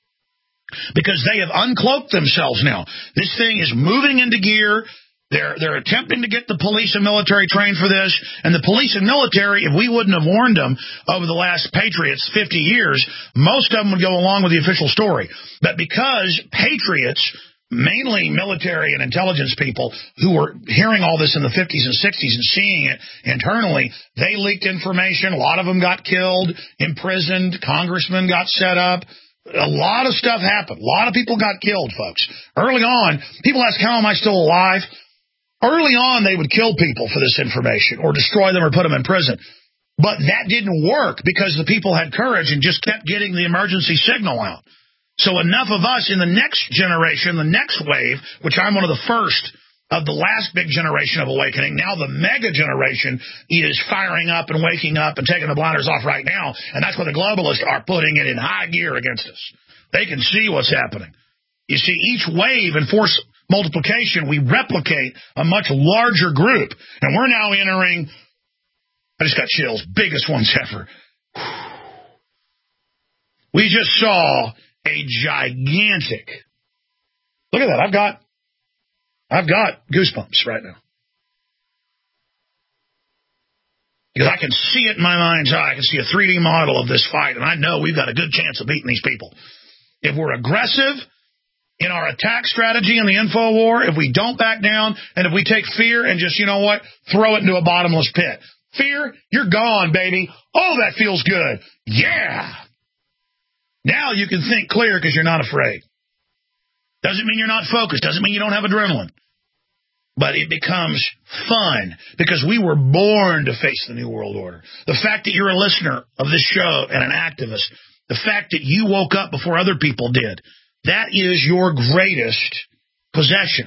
Because they have uncloaked themselves now. This thing is moving into gear. They're attempting to get the police and military trained for this. And the police and military, if we wouldn't have warned them over the last Patriots 50 years, most of them would go along with the official story. But because Patriots, mainly military and intelligence people who were hearing all this in the 50s and 60s and seeing it internally, they leaked information. A lot of them got killed, imprisoned, congressmen got set up. A lot of stuff happened. A lot of people got killed, folks. Early on, people ask, how am I still alive? Early on, they would kill people for this information or destroy them or put them in prison. But that didn't work because the people had courage and just kept getting the emergency signal out. So enough of us in the next generation, the next wave, which I'm one of the first of the last big generation of awakening, now the mega generation is firing up and waking up and taking the blinders off right now. And that's where the globalists are putting it in high gear against us. They can see what's happening. You see, each wave and force multiplication, we replicate a much larger group. And we're now entering, I just got chills, biggest ones ever. We just saw a gigantic, look at that, I've got goosebumps right now. Because I can see it in my mind's eye. I can see a 3D model of this fight, and I know we've got a good chance of beating these people. If we're aggressive in our attack strategy in the info war, if we don't back down, and if we take fear and just, throw it into a bottomless pit. Fear, you're gone, baby. Oh, that feels good. Yeah. Now you can think clear because you're not afraid. Doesn't mean you're not focused. Doesn't mean you don't have adrenaline. But it becomes fun because we were born to face the New World Order. The fact that you're a listener of this show and an activist, the fact that you woke up before other people did, that is your greatest possession.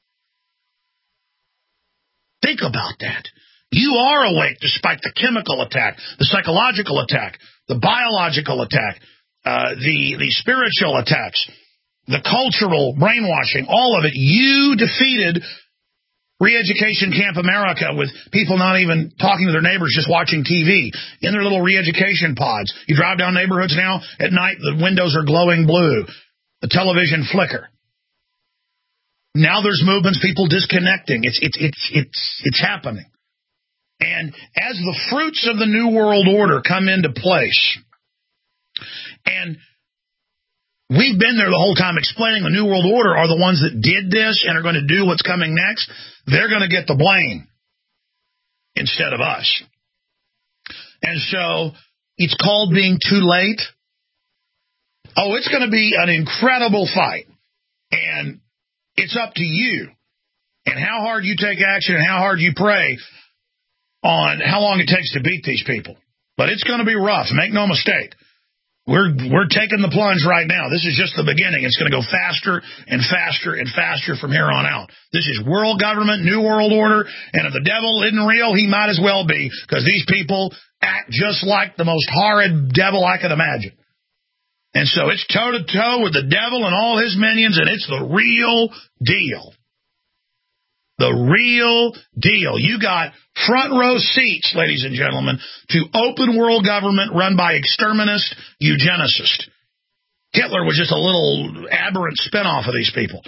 Think about that. You are awake despite the chemical attack, the psychological attack, the biological attack, the spiritual attacks, the cultural brainwashing, all of it. You defeated Re-Education Camp America with people not even talking to their neighbors, just watching TV in their little re-education pods. You drive down neighborhoods now, at night the windows are glowing blue. The television flicker. Now there's movements, people disconnecting. It's happening. And as the fruits of the New World Order come into place, and we've been there the whole time explaining the New World Order are the ones that did this and are going to do what's coming next, they're going to get the blame instead of us. And so it's called being too late. Oh, it's going to be an incredible fight. And it's up to you and how hard you take action and how hard you pray on how long it takes to beat these people. But it's going to be rough. Make no mistake. We're taking the plunge right now. This is just the beginning. It's going to go faster and faster and faster from here on out. This is world government, New World Order, and if the devil isn't real, he might as well be, because these people act just like the most horrid devil I could imagine. And so it's toe-to-toe with the devil and all his minions, and it's the real deal. The real deal. You got front row seats, ladies and gentlemen, to open world government run by exterminist eugenicists. Hitler was just a little aberrant spinoff of these people,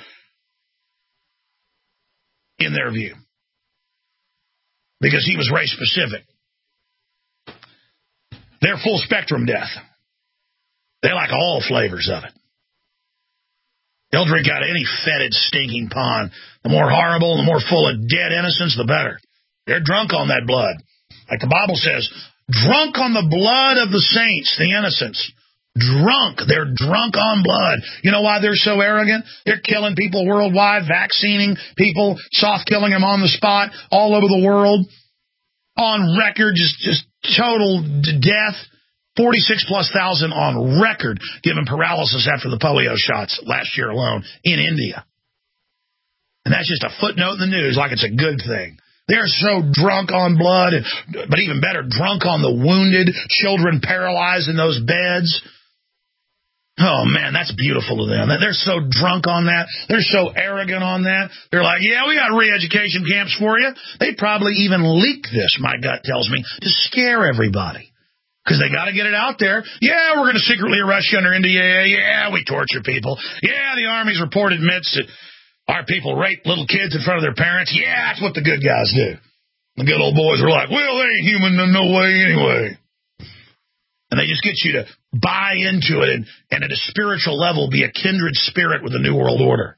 in their view, because he was race-specific. They're full-spectrum death. They like all flavors of it. They'll drink out of any fetid, stinking pond. The more horrible and the more full of dead innocents, the better. They're drunk on that blood. Like the Bible says, drunk on the blood of the saints, the innocents. Drunk. They're drunk on blood. You know why they're so arrogant? They're killing people worldwide, vaccinating people, soft-killing them on the spot all over the world. On record, just total death. 46,000+ on record given paralysis after the polio shots last year alone in India. And that's just a footnote in the news like it's a good thing. They're so drunk on blood, but even better, drunk on the wounded, children paralyzed in those beds. Oh, man, that's beautiful to them. They're so drunk on that. They're so arrogant on that. They're like, yeah, we got re-education camps for you. They probably even leak this, my gut tells me, to scare everybody. Because they got to get it out there. Yeah, we're going to secretly arrest you under NDAA. Yeah, we torture people. Yeah, the Army's report admits that our people rape little kids in front of their parents. Yeah, that's what the good guys do. The good old boys are like, well, they ain't human in no way anyway. And they just get you to buy into it and at a spiritual level be a kindred spirit with the New World Order.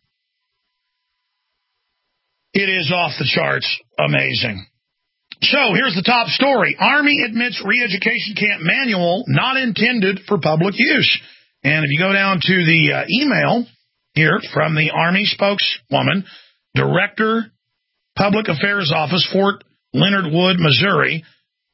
It is off the charts amazing. So here's the top story. Army admits re-education camp manual not intended for public use. And if you go down to the email here from the Army spokeswoman, Director, Public Affairs Office, Fort Leonard Wood, Missouri.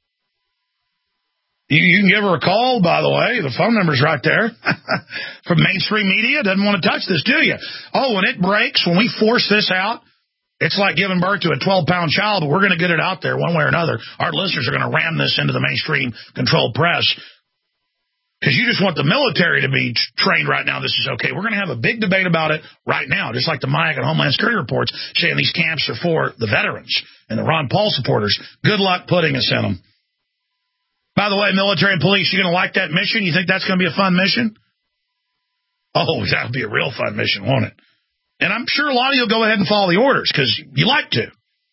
You can give her a call, by the way. The phone number's right there. From mainstream media. Doesn't want to touch this, do you? Oh, when it breaks, when we force this out, it's like giving birth to a 12-pound child, but we're going to get it out there one way or another. Our listeners are going to ram this into the mainstream controlled press. Because you just want the military to be trained right now. This is okay. We're going to have a big debate about it right now, just like the MIAC and Homeland Security reports saying these camps are for the veterans and the Ron Paul supporters. Good luck putting us in them. By the way, military and police, you going to like that mission? You think that's going to be a fun mission? Oh, that'll be a real fun mission, won't it? And I'm sure a lot of you will go ahead and follow the orders because you like to.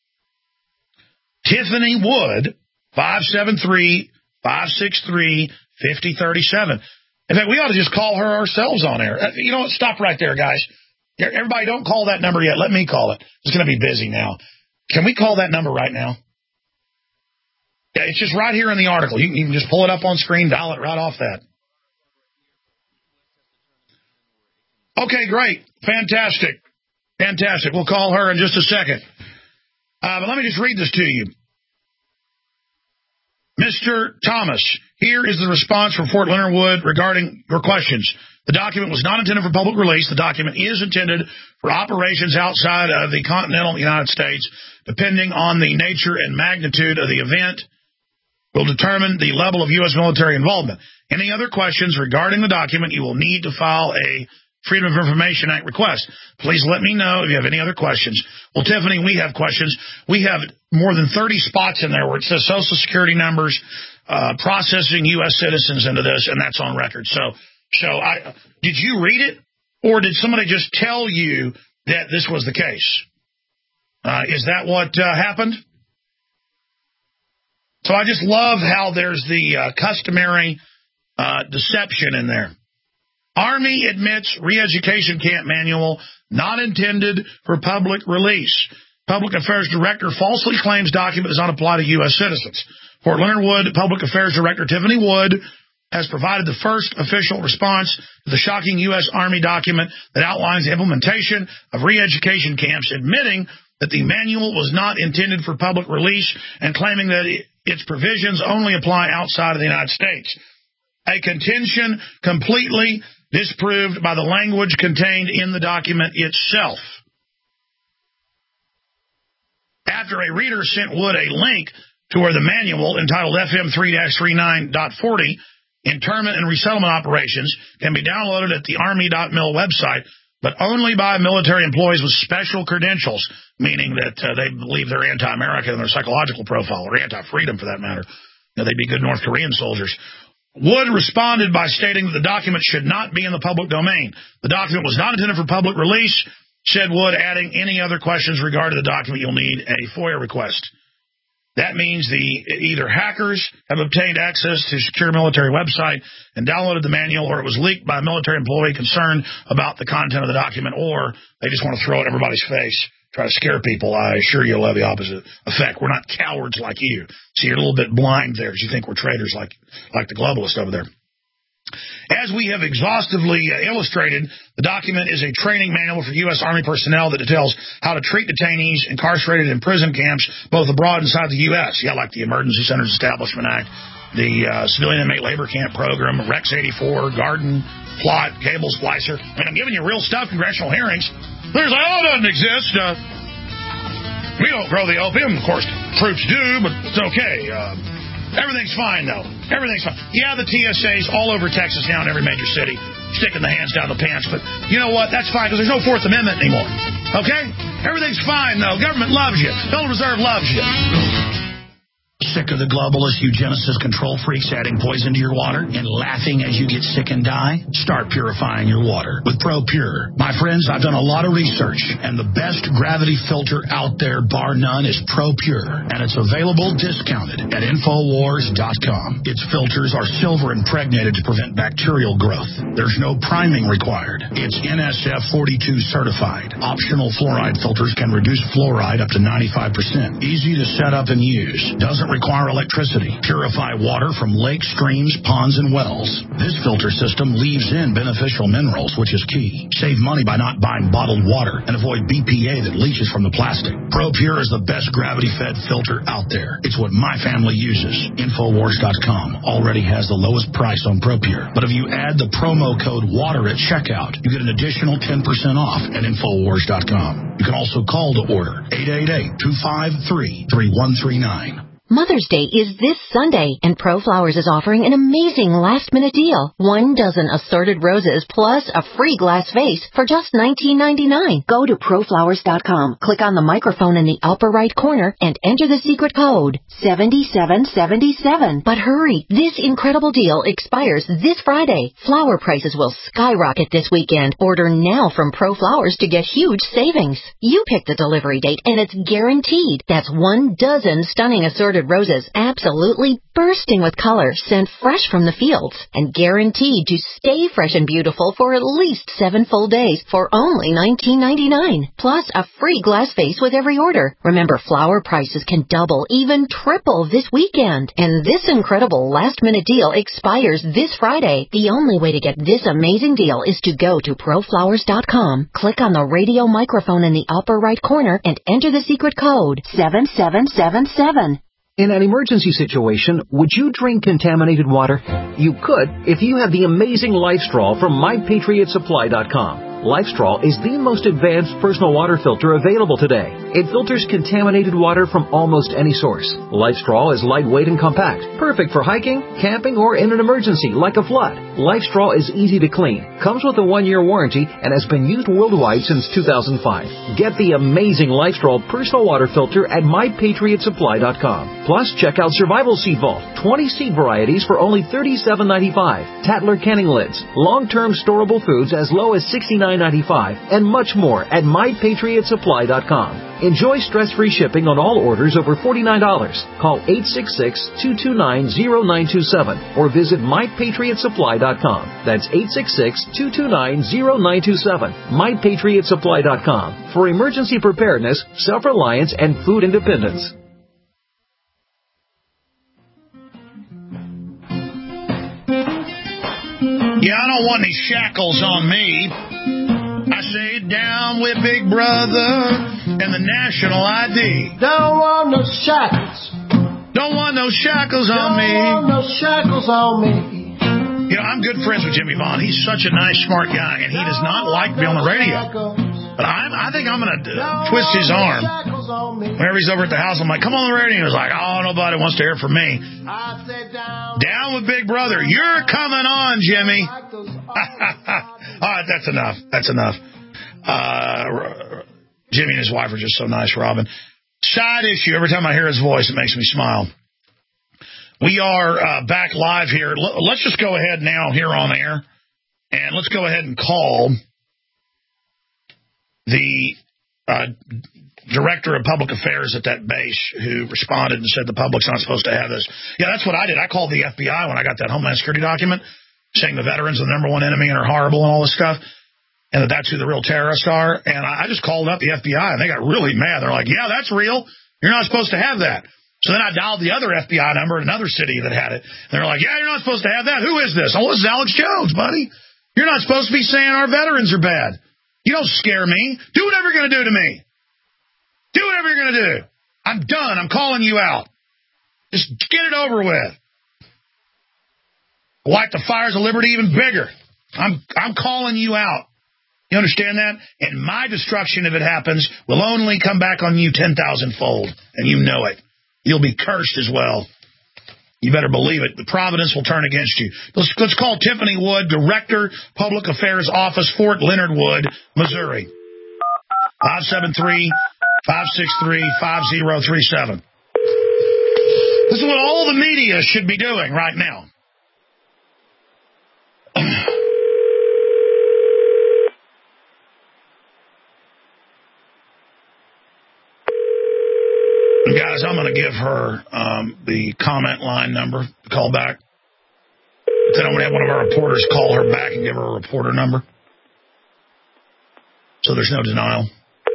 Tiffany Wood, 573-563-5037. In fact, we ought to just call her ourselves on air. You know what? Stop right there, guys. Everybody, don't call that number yet. Let me call it. It's going to be busy now. Can we call that number right now? Yeah, it's just right here in the article. You can just pull it up on screen, dial it right off that. Okay, great. Fantastic. Fantastic. We'll call her in just a second. But let me just read this to you. Mr. Thomas, here is the response from Fort Leonard Wood regarding your questions. The document was not intended for public release. The document is intended for operations outside of the continental United States. Depending on the nature and magnitude of the event, will determine the level of U.S. military involvement. Any other questions regarding the document, you will need to file a Freedom of Information Act request. Please let me know if you have any other questions. Well, Tiffany, we have questions. We have more than 30 spots in there where it says Social Security numbers, processing U.S. citizens into this, and that's on record. So did you read it, or did somebody just tell you that this was the case? Is that what happened? So I just love how there's the customary deception in there. Army admits re-education camp manual not intended for public release. Public Affairs Director falsely claims document does not apply to U.S. citizens. Fort Leonard Wood Public Affairs Director Tiffany Wood has provided the first official response to the shocking U.S. Army document that outlines the implementation of re-education camps, admitting that the manual was not intended for public release and claiming that its provisions only apply outside of the United States. A contention completely disproved by the language contained in the document itself. After a reader sent Wood a link to where the manual, entitled FM 3-39.40, Internment and Resettlement Operations, can be downloaded at the Army.mil website, but only by military employees with special credentials, meaning that they believe they're anti-American in their psychological profile, or anti-freedom for that matter. They'd be good North Korean soldiers. Wood responded by stating that the document should not be in the public domain. The document was not intended for public release, said Wood, adding, any other questions regarding the document, you'll need a FOIA request. That means either hackers have obtained access to a secure military website and downloaded the manual, or it was leaked by a military employee concerned about the content of the document, or they just want to throw it in everybody's face, try to scare people. I assure you it'll have the opposite effect. We're not cowards like you. So you're a little bit blind there, because you think we're traitors like the globalist over there. As we have exhaustively illustrated, the document is a training manual for U.S. Army personnel that details how to treat detainees incarcerated in prison camps, both abroad and inside the U.S. Yeah, like the Emergency Centers Establishment Act, the Civilian Inmate Labor Camp Program, Rex 84, Garden, Plot, Cable Splicer. I mean, I'm giving you real stuff, congressional hearings. There's like, oh, it doesn't exist. We don't grow the opium. Of course, troops do, but it's okay. Everything's fine, though. Everything's fine. Yeah, the TSA's all over Texas now in every major city, sticking the hands down the pants. But you know what? That's fine, because there's no Fourth Amendment anymore. Okay? Everything's fine, though. Government loves you. Federal Reserve loves you. Sick of the globalist eugenicist control freaks adding poison to your water and laughing as you get sick and die? Start purifying your water with ProPure. My friends, I've done a lot of research, and the best gravity filter out there, bar none, is ProPure, and it's available discounted at Infowars.com. Its filters are silver impregnated to prevent bacterial growth. There's no priming required. It's NSF 42 certified. Optional fluoride filters can reduce fluoride up to 95%. Easy to set up and use. Doesn't require electricity. Purify water from lakes, streams, ponds, and wells. This filter system leaves in beneficial minerals, which is key. Save money by not buying bottled water and avoid BPA that leaches from the plastic. ProPure is the best gravity-fed filter out there. It's what my family uses. Infowars.com already has the lowest price on ProPure. But if you add the promo code WATER at checkout, you get an additional 10% off at Infowars.com. You can also call to order 888-253-3139. Mother's Day is this Sunday, and ProFlowers is offering an amazing last-minute deal. 1 dozen assorted roses plus a free glass vase for just $19.99. Go to ProFlowers.com, click on the microphone in the upper right corner, and enter the secret code 7777. But hurry, this incredible deal expires this Friday. Flower prices will skyrocket this weekend. Order now from ProFlowers to get huge savings. You pick the delivery date, and it's guaranteed. That's 1 dozen stunning assorted roses, absolutely bursting with color, sent fresh from the fields, and guaranteed to stay fresh and beautiful for at least 7 full days for only $19.99. Plus a free glass vase with every order. Remember, flower prices can double, even triple this weekend. And this incredible last-minute deal expires this Friday. The only way to get this amazing deal is to go to ProFlowers.com, click on the radio microphone in the upper right corner, and enter the secret code 7777. In an emergency situation, would you drink contaminated water? You could if you have the amazing LifeStraw from MyPatriotSupply.com. LifeStraw is the most advanced personal water filter available today. It filters contaminated water from almost any source. LifeStraw is lightweight and compact, perfect for hiking, camping, or in an emergency like a flood. LifeStraw is easy to clean, comes with a 1-year warranty, and has been used worldwide since 2005. Get the amazing LifeStraw personal water filter at MyPatriotSupply.com. Plus, check out Survival Seed Vault, 20 seed varieties for only $37.95, Tatler canning lids, long-term storable foods as low as $69.95, and much more at MyPatriotSupply.com. Enjoy stress-free shipping on all orders over $49. Call 866-229-0927 or visit MyPatriotSupply.com. That's 866-229-0927. MyPatriotSupply.com for emergency preparedness, self-reliance, and food independence. Yeah, I don't want any shackles on me. I say down with Big Brother and the national ID. Don't want no shackles. Don't want no shackles on me. Don't want no shackles on me. You know, I'm good friends with Jimmy Vaughn. He's such a nice, smart guy, and he does not like to be on the radio. But I think I'm going to twist his arm. Whenever he's over at the house, I'm like, come on the radio. He was like, oh, nobody wants to hear from me. Down with Big Brother. You're coming on, Jimmy. All right, that's enough. That's enough. Jimmy and his wife are just so nice, Robin. Side issue. Every time I hear his voice, it makes me smile. We are back live here. Let's just go ahead now here on air, and let's go ahead and call the director of public affairs at that base who responded and said the public's not supposed to have this. Yeah, that's what I did. I called the FBI when I got that Homeland Security document saying the veterans are the number one enemy and are horrible and all this stuff, and that's who the real terrorists are. And I just called up the FBI, and they got really mad. They're like, yeah, that's real. You're not supposed to have that. So then I dialed the other FBI number in another city that had it. And they're like, yeah, you're not supposed to have that. Who is this? Oh, this is Alex Jones, buddy. You're not supposed to be saying our veterans are bad. You don't scare me. Do whatever you're going to do to me. Do whatever you're going to do. I'm done. I'm calling you out. Just get it over with. Light the fires of liberty even bigger. I'm calling you out. You understand that? And my destruction, if it happens, will only come back on you 10,000-fold. And you know it. You'll be cursed as well. You better believe it. The Providence will turn against you. Let's call Tiffany Wood, Director, Public Affairs Office, Fort Leonard Wood, Missouri. 573-563-5037. This is what all the media should be doing right now. Guys, I'm going to give her the comment line number to call back. Then I'm going to have one of our reporters call her back and give her a reporter number. So there's no denial.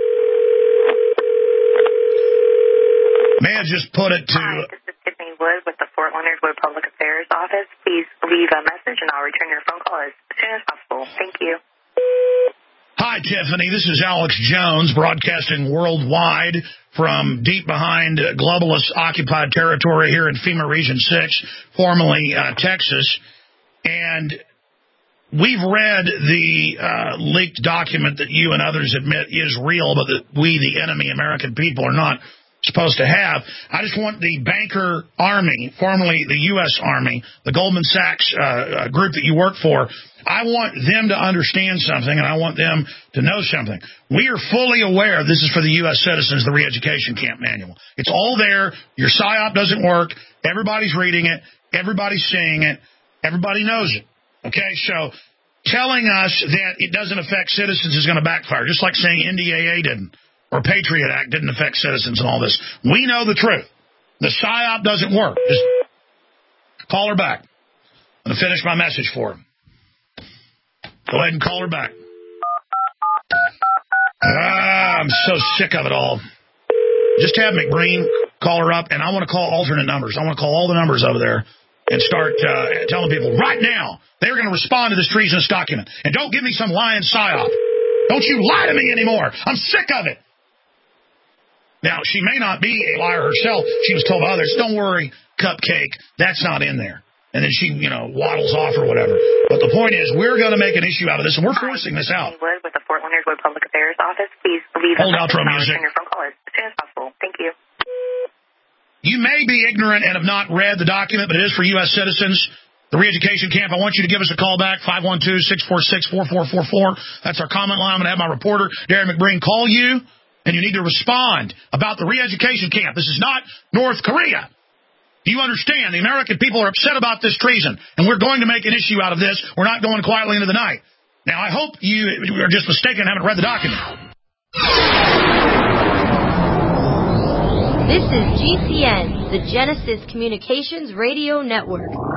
May I just put it to... Hi, this is Tiffany Wood with the Fort Leonard Wood Public Affairs Office. Please leave a message and I'll return your phone call as soon as possible. Thank you. Hi, Tiffany. This is Alex Jones, broadcasting worldwide from deep behind globalist-occupied territory here in FEMA Region 6, formerly Texas. And we've read the leaked document that you and others admit is real, but that we, the enemy American people, are not supposed to have. I just want the banker army, formerly the U.S. Army, the Goldman Sachs group that you work for, I want them to understand something, and I want them to know something. We are fully aware this is for the U.S. citizens, the re-education camp manual. It's all there. Your PSYOP doesn't work. Everybody's reading it. Everybody's seeing it. Everybody knows it. Okay, so telling us that it doesn't affect citizens is going to backfire, just like saying NDAA didn't, or Patriot Act didn't affect citizens and all this. We know the truth. The PSYOP doesn't work. Just call her back. I'm going to finish my message for her. Go ahead and call her back. I'm so sick of it all. Just have McBreen call her up, and I want to call alternate numbers. I want to call all the numbers over there and start telling people right now they're going to respond to this treasonous document. And don't give me some lying PSYOP. Don't you lie to me anymore. I'm sick of it. Now, she may not be a liar herself. She was told by others, don't worry, Cupcake, that's not in there. And then she, waddles off or whatever. But the point is, we're going to make an issue out of this, and we're forcing this out. Wood with the Fort Leonard Wood Public Affairs Office. Please leave a message and I'll return your phone call as soon as possible. Thank you. You may be ignorant and have not read the document, but it is for U.S. citizens. The re-education camp, I want you to give us a call back, 512-646-4444. That's our comment line. I'm going to have my reporter, Darren McBreen, call you, and you need to respond about the re-education camp. This is not North Korea. Do you understand? The American people are upset about this treason, and we're going to make an issue out of this. We're not going quietly into the night. Now, I hope you are just mistaken and haven't read the document. This is GCN, the Genesis Communications Radio Network.